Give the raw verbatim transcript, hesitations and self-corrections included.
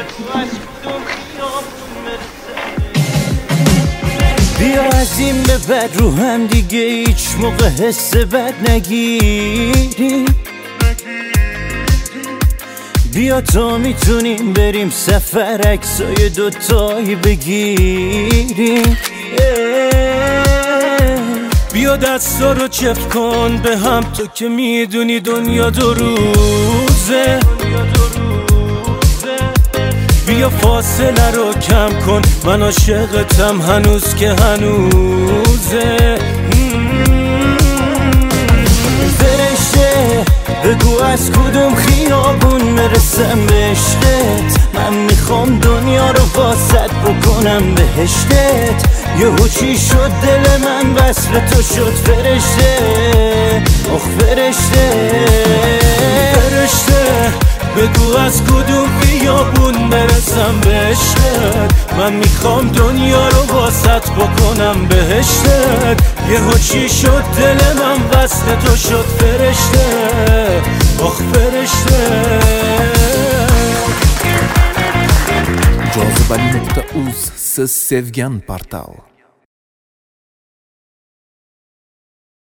بیا از این به بعد رو هم دیگه هیچ موقع حس بد نگیری. بیا تا میتونیم بریم سفر عکسای دوتایی بگیریم. بیا دستا رو چفت کن به هم، تو که میدونی دنیا دو روزه. بیا فاصله رو کم کن، من عاشقتم هنوز که هنوزه. فرشته بگو از کدوم خیابون مرسم به عشقت، من میخوام دنیا رو واسط بکنم بهشتت. یهو چی شد دل من وصل تو شد فرشته، آخ فرشته. فرشته بگو از کدوم خیابون برسم به عشقت، من میخوام دنیا رو واسط بکنم بهشتت. یهو چی شد دل من وصل تو شد فرشته، آخ فرشته. Jozibali nokta uz siz sevgan portal.